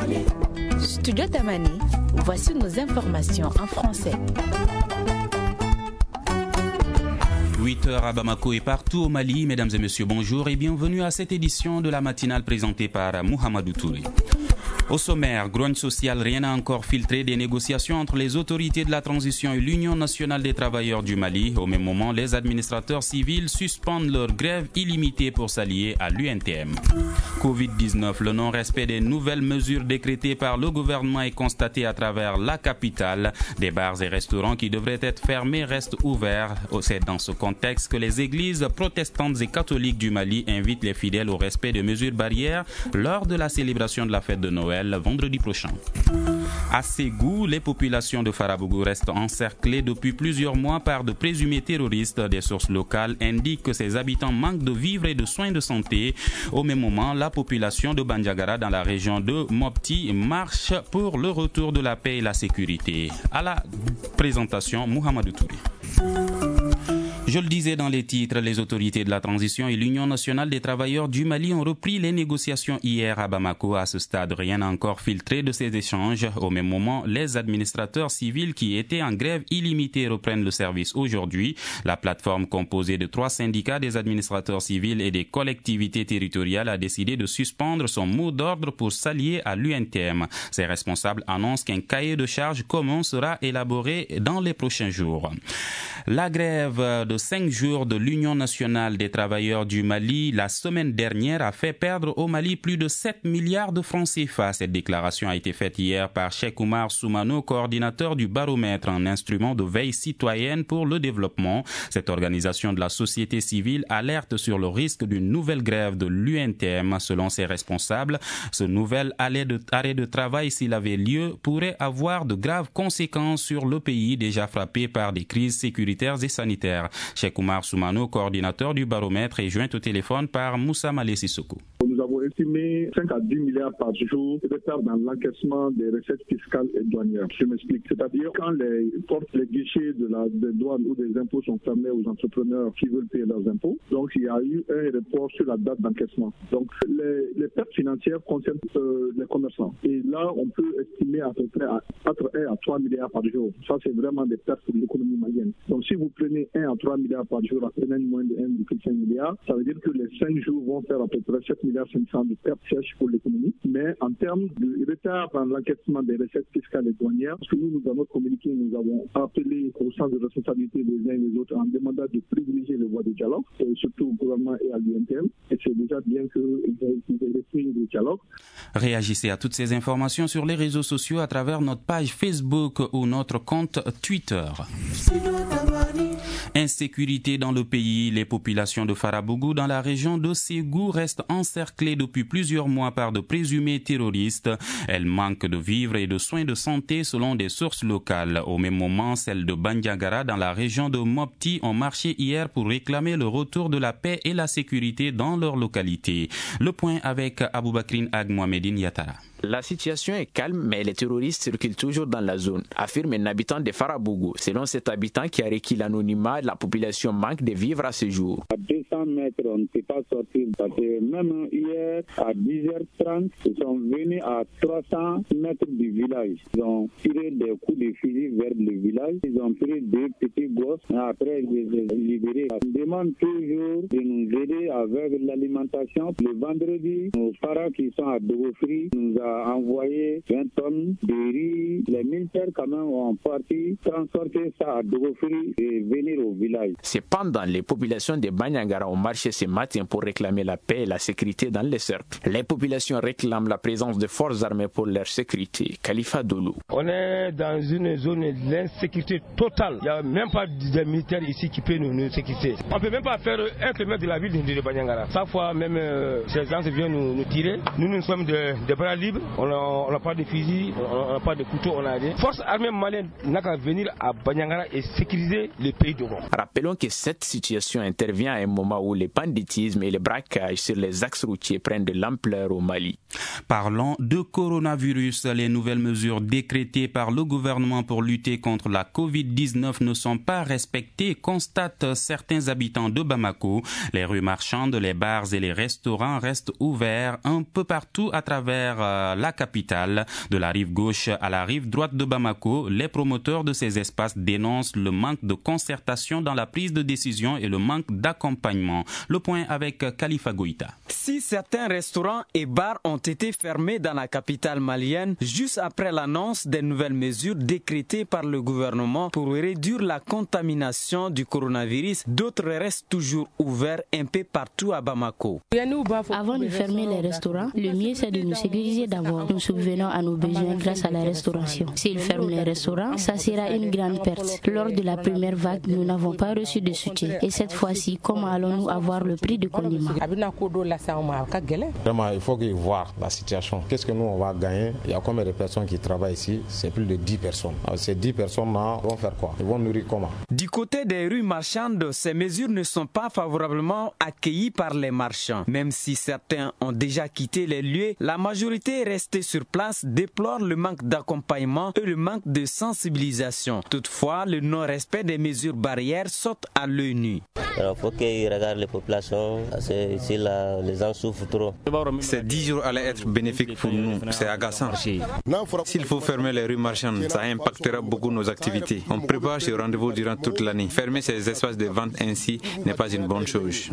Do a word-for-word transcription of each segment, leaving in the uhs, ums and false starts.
Studio Tamani, voici nos informations en français. huit heures à Bamako et partout au Mali. Mesdames et messieurs, bonjour et bienvenue à cette édition de la matinale présentée par Mohamedou Touré. Au sommaire, grogne sociale, rien n'a encore filtré des négociations entre les autorités de la transition et l'Union nationale des travailleurs du Mali. Au même moment, les administrateurs civils suspendent leur grève illimitée pour s'allier à l'U N T M. covid dix-neuf, le non-respect des nouvelles mesures décrétées par le gouvernement est constaté à travers la capitale. Des bars et restaurants qui devraient être fermés restent ouverts. C'est dans ce contexte que les églises protestantes et catholiques du Mali invitent les fidèles au respect de mesures barrières lors de la célébration de la fête de Noël vendredi prochain. À Ségou, les populations de Farabougou restent encerclées depuis plusieurs mois par de présumés terroristes. Des sources locales indiquent que ces habitants manquent de vivres et de soins de santé. Au même moment, la population de Bandiagara dans la région de Mopti marche pour le retour de la paix et la sécurité. À la présentation, Mohamedou Touré. Je le disais dans les titres, les autorités de la transition et l'Union nationale des travailleurs du Mali ont repris les négociations hier à Bamako. À ce stade, rien n'a encore filtré de ces échanges. Au même moment, les administrateurs civils qui étaient en grève illimitée reprennent le service aujourd'hui. La plateforme composée de trois syndicats des administrateurs civils et des collectivités territoriales a décidé de suspendre son mot d'ordre pour s'allier à l'U N T M. Ses responsables annoncent qu'un cahier de charges commun sera élaboré dans les prochains jours. La grève de cinq jours de l'Union nationale des travailleurs du Mali la semaine dernière a fait perdre au Mali plus de sept milliards de francs C F A. Cette déclaration a été faite hier par Cheikh Oumar Soumano, coordinateur du Baromètre, un instrument de veille citoyenne pour le développement. Cette organisation de la société civile alerte sur le risque d'une nouvelle grève de l'U N T M. Selon ses responsables, ce nouvel arrêt de, arrêt de travail, s'il avait lieu, pourrait avoir de graves conséquences sur le pays déjà frappé par des crises sécuritaires et sanitaires. Cheikh Oumar Soumano, coordinateur du Baromètre, est joint au téléphone par Moussa Malé Sissoko. Nous avons estimé cinq à dix milliards par jour de retard dans l'encaissement des recettes fiscales et douanières. Je m'explique. C'est-à-dire quand les portes, les guichets de la des douanes ou des impôts sont fermés aux entrepreneurs qui veulent payer leurs impôts, donc il y a eu un report sur la date d'encaissement. Donc les, les pertes financières concernent euh, les commerçants. Et là, on peut estimer à peu près à, entre un à trois milliards par jour. Ça, c'est vraiment des pertes pour l'économie malienne. Donc si vous prenez un à trois milliards par jour, après une moyenne de un virgule cinq milliard, ça veut dire que les cinq jours vont faire à peu près sept milliards cinq cents de pertes sèches pour l'économie. Mais en termes de retard dans l'encaissement des recettes fiscales et douanières, parce que nous, nous avons communiqué, nous avons appelé au sens de responsabilité des uns et des autres en demandant de privilégier les voies de dialogue, et surtout au gouvernement et à l'U N T M. Et c'est déjà bien qu'ils aient repris le dialogue. Réagissez à toutes ces informations sur les réseaux sociaux à travers notre page Facebook ou notre compte Twitter. Insécurité dans le pays, les populations de Farabougou dans la région de Ségou restent encerclées depuis plusieurs mois par de présumés terroristes. Elles manquent de vivres et de soins de santé selon des sources locales. Au même moment, celles de Bandiagara dans la région de Mopti ont marché hier pour réclamer le retour de la paix et la sécurité dans leur localité. Le point avec Aboubakrine Ag Mohamedine Yatara. La situation est calme, mais les terroristes circulent toujours dans la zone, affirme un habitant de Farabougou. Selon cet habitant qui a requis l'anonymat, la population manque de vivres à ce jour. À deux cents mètres, on ne peut pas sortir parce que même hier, à dix heures trente, ils sont venus à trois cents mètres du village. Ils ont tiré des coups de fusil vers le village. Ils ont pris deux petits gosses. Après, ils les ont libérés. On demande toujours de nous aider avec l'alimentation. Le vendredi, nos parents qui sont à Dogofri nous ont envoyé vingt tonnes de riz. Les militaires quand même ont parti transporter ça à Dogofri et venir au village. Cependant, les populations de Bandiagara ont marché ce matin pour réclamer la paix et la sécurité dans les cercles. Les populations réclament la présence de forces armées pour leur sécurité. Khalifa Doulou. On est dans une zone d'insécurité totale. Il n'y a même pas de militaires ici qui peuvent nous, nous sécuriser. On ne peut même pas faire un kilomètre de la ville de Bandiagara. Chaque fois, même euh, ces gens viennent nous, nous tirer. Nous, nous sommes des de bras libres. On n'a pas de fusil, on n'a pas de couteau, on a rien. Force armée malienne n'a qu'à venir à Bandiagara et sécuriser le pays de Rome. Rappelons que cette situation intervient à un moment où les banditismes et les braquages sur les axes routiers prennent de l'ampleur au Mali. Parlons de coronavirus. Les nouvelles mesures décrétées par le gouvernement pour lutter contre la covid dix-neuf ne sont pas respectées, constatent certains habitants de Bamako. Les rues marchandes, les bars et les restaurants restent ouverts un peu partout à travers euh, la capitale. De la rive gauche à la rive droite de Bamako, les promoteurs de ces espaces dénoncent le manque de concertation dans la prise de décision et le manque d'accompagnement. Le point avec Khalifa Goïta. Si certains restaurants et bars ont été fermés dans la capitale malienne juste après l'annonce des nouvelles mesures décrétées par le gouvernement pour réduire la contamination du coronavirus, d'autres restent toujours ouverts un peu partout à Bamako. Avant de fermer les restaurants, le mieux c'est de nous sécuriser d'abord. Nous subvenons à nos besoins grâce à la restauration. S'ils ferment les restaurants, ça sera une grande perte. Lors de la première vague, nous n'avons pas reçu de soutien. Et cette fois-ci, comment allons-nous avoir le prix du condiment? Vraiment, il faut qu'ils voient la situation. Qu'est-ce que nous on va gagner? Il y a combien de personnes qui travaillent ici? C'est plus de dix personnes. Alors, ces dix personnes-là vont faire quoi? Ils vont nourrir comment? Du côté des rues marchandes, ces mesures ne sont pas favorablement accueillies par les marchands. Même si certains ont déjà quitté les lieux, la majorité restée sur place déplore le manque d'accompagnement et le manque de sensibilisation. Toutefois, le non-respect des mesures barrières saute à l'œil nu. Alors, il faut qu'ils regardent les populations, parce que ici, là, les gens souffrent trop. Ces dix jours allaient être bénéfiques pour nous, c'est agaçant. S'il faut fermer les rues marchandes, ça impactera beaucoup nos activités. On prépare ce rendez-vous durant toute l'année. Fermer ces espaces de vente ainsi n'est pas une bonne chose.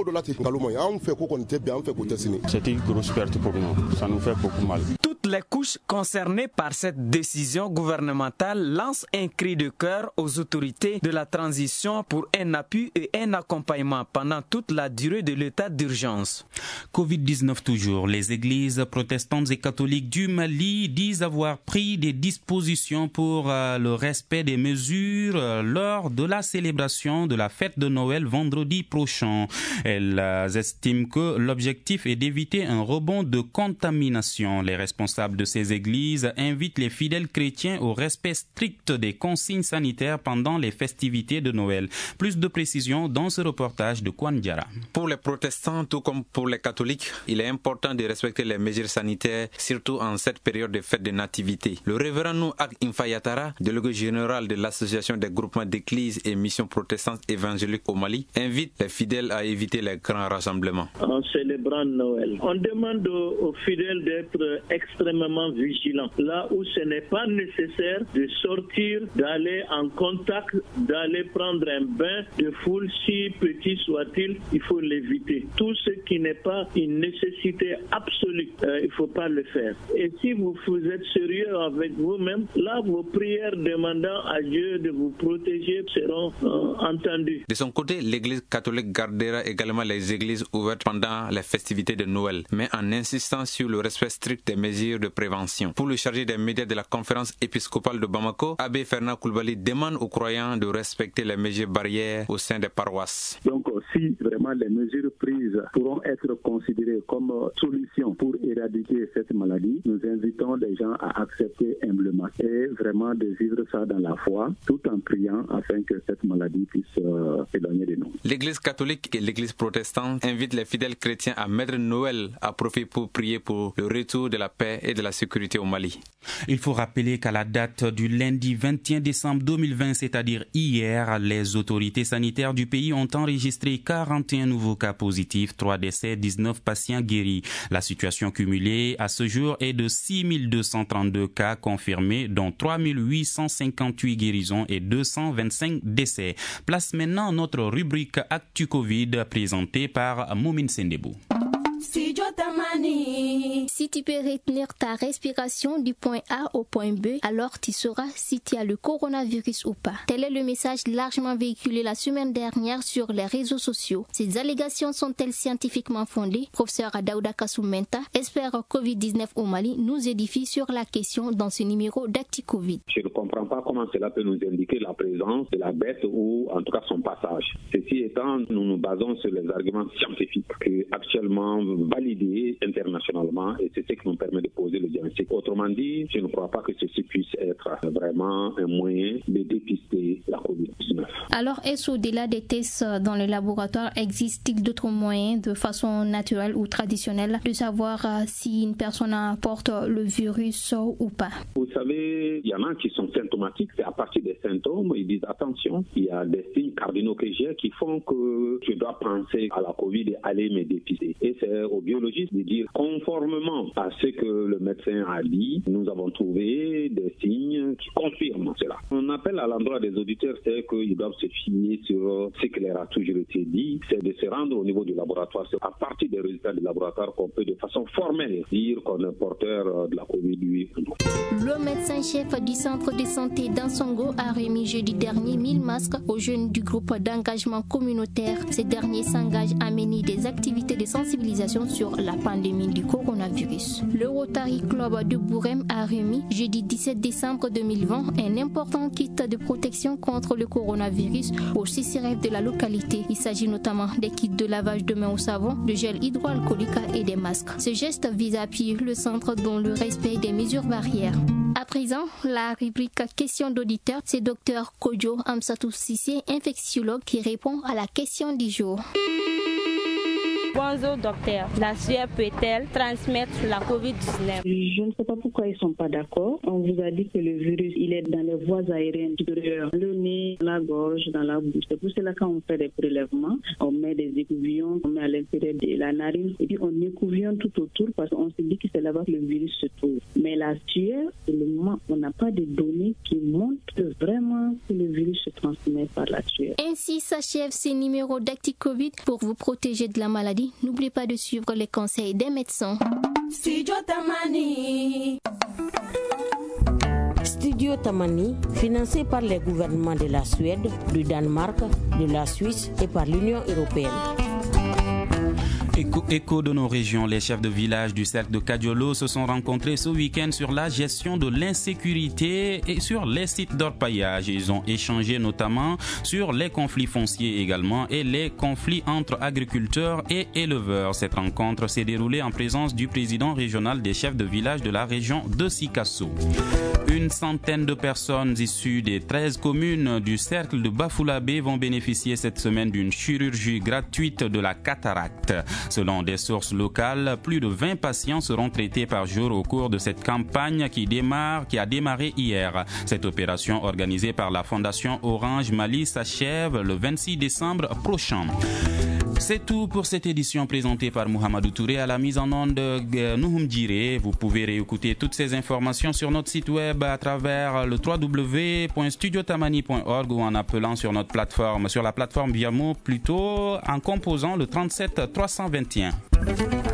C'est une grosse perte pour nous, ça nous fait beaucoup mal. Toutes les couches concernées par cette décision gouvernementale lancent un cri de cœur aux autorités de la transition pour un appui et un accompagnement pendant toute la durée de l'état d'urgence. covid dix-neuf toujours. Les églises protestantes et catholiques du Mali disent avoir pris des dispositions pour euh, le respect des mesures euh, lors de la célébration de la fête de Noël vendredi prochain. Elles euh, estiment que l'objectif est d'éviter un rebond de contamination. Les responsables de ces églises invitent les fidèles chrétiens au respect strict des consignes sanitaires pendant les festivités de Noël. Plus de précisions dans ce reportage de Kwan Diara. Pour les protestants, tout comme pour les catholiques, il est important de respecter les mesures sanitaires, surtout en cette période de fête de nativité. Le révérend Nouak Infayatara, délégué général de l'association des groupements d'églises et missions protestantes évangéliques au Mali, invite les fidèles à éviter les grands rassemblements. En célébrant Noël, on demande aux fidèles d'être extrêmement vigilants. Là où ce n'est pas nécessaire de sortir, d'aller en contact, d'aller prendre un bain de foule, si petit soit-il, il faut l'éviter. Tout ce qui n'est pas une nécessité absolue, euh, il ne faut pas le faire. Et si vous, vous êtes sérieux avec vous-même, là, vos prières demandant à Dieu de vous protéger seront euh, entendues. De son côté, l'Église catholique gardera également les églises ouvertes pendant les festivités de Noël, mais en insistant sur le respect strict des mesures de prévention. Pour le chargé des médias de la conférence épiscopale de Bamako, Abbé Fernand Koulibaly demande aux croyants de respecter les mesures barrières au sein des paroisses. Donc, si vraiment les mesures prises pourront être considérées comme solution pour éradiquer cette maladie, nous invitons les gens à accepter humblement et vraiment de vivre ça dans la foi, tout en priant afin que cette maladie puisse euh, s'éloigner de nous. L'Église catholique et l'Église protestante invitent les fidèles chrétiens à mettre Noël à profit pour prier pour le retour de la paix et de la sécurité au Mali. Il faut rappeler qu'à la date du lundi vingt et un décembre deux mille vingt, c'est-à-dire hier, les autorités sanitaires du pays ont enregistré quarante et un nouveaux cas positifs, trois décès, dix-neuf patients guéris. La situation cumulée à ce jour est de six mille deux cent trente-deux cas confirmés, dont trois mille huit cent cinquante-huit guérisons et deux cent vingt-cinq décès. Place maintenant notre rubrique Actu Covid présentée par Moumine Sendebou. Si tu peux retenir ta respiration du point A au point B, alors tu sauras si tu as le coronavirus ou pas. Tel est le message largement véhiculé la semaine dernière sur les réseaux sociaux. Ces allégations sont-elles scientifiquement fondées? Professeur Daouda Kassoumenta, expert covid dix-neuf au Mali, nous édifie sur la question dans ce numéro d'Actu Covid. Je ne comprends pas comment cela peut nous indiquer la présence de la bête ou en tout cas son passage. Ceci étant, nous nous basons sur les arguments scientifiques que actuellement validés internationalement et c'est ce qui nous permet de poser le diagnostic. Autrement dit, je ne crois pas que ceci puisse être vraiment un moyen de dépister la covid dix-neuf. Alors, est-ce au-delà des tests dans le laboratoire, existe-t-il d'autres moyens de façon naturelle ou traditionnelle de savoir si une personne porte le virus ou pas? Vous savez, il y en a qui sont symptomatiques, c'est à partir des symptômes, ils disent attention, il y a des signes cardinaux que j'ai qui font que je dois penser à la Covid et aller me dépister. Et c'est aux biologistes épidémiologiste de dire conformément à ce que le médecin a dit, nous avons trouvé des signes qui confirment cela. On appelle à l'endroit des auditeurs, c'est qu'ils doivent se fier sur ce qui leur a toujours été dit, c'est de se rendre au niveau du laboratoire. C'est à partir des résultats du laboratoire qu'on peut de façon formelle dire qu'on est porteur de la covid dix-huit. Le médecin-chef du centre de santé d'Ansongo a remis jeudi dernier mille masques aux jeunes du groupe d'engagement communautaire. Ces derniers s'engagent à mener des activités de sensibilisation sur la pandémie du coronavirus. Le Rotary Club de Bourem a remis jeudi dix-sept décembre deux mille vingt un important kit de protection contre le coronavirus aux C C R F de la localité. Il s'agit notamment des kits de lavage de mains au savon, de gel hydroalcoolique et des masques. Ce geste vise à appuyer le centre dans le respect des mesures barrières. À présent, la rubrique question d'auditeur, c'est Dr Kojo Amsatou Sissé, infectiologue, qui répond à la question du jour. Bonjour docteur, la sueur peut-elle transmettre la covid dix-neuf? Je ne sais pas pourquoi ils ne sont pas d'accord. On vous a dit que le virus, il est dans les voies aériennes supérieures, le nez, la gorge, dans la bouche. C'est pour cela quand on fait des prélèvements, on met des écouvillons, on met à l'intérieur de la narine et puis on écouvillonne tout autour parce qu'on se dit que c'est là-bas que le virus se trouve. Mais la sueur, pour le moment, on n'a pas de données qui montrent vraiment que le virus se transmet par la sueur. Ainsi s'achève ce numéro d'ActiCovid. Pour vous protéger de la maladie, n'oubliez pas de suivre les conseils des médecins. Studio Tamani. Studio Tamani, financé par les gouvernements de la Suède, du Danemark, de la Suisse et par l'Union européenne. Écho, écho de nos régions, les chefs de village du cercle de Kadiolo se sont rencontrés ce week-end sur la gestion de l'insécurité et sur les sites d'orpaillage. Ils ont échangé notamment sur les conflits fonciers également et les conflits entre agriculteurs et éleveurs. Cette rencontre s'est déroulée en présence du président régional des chefs de village de la région de Sikasso. Une centaine de personnes issues des treize communes du cercle de Bafoulabé vont bénéficier cette semaine d'une chirurgie gratuite de la cataracte. Selon des sources locales, plus de vingt patients seront traités par jour au cours de cette campagne qui démarre, qui a démarré hier. Cette opération organisée par la Fondation Orange Mali s'achève le vingt-six décembre prochain. C'est tout pour cette édition présentée par Mohamedou Touré à la mise en onde de Nouhoum Djiré. Vous pouvez réécouter toutes ces informations sur notre site web à travers le w w w point studio tamani point org ou en appelant sur notre plateforme, sur la plateforme Viamo, plutôt en composant le trente-sept trois cent vingt et un.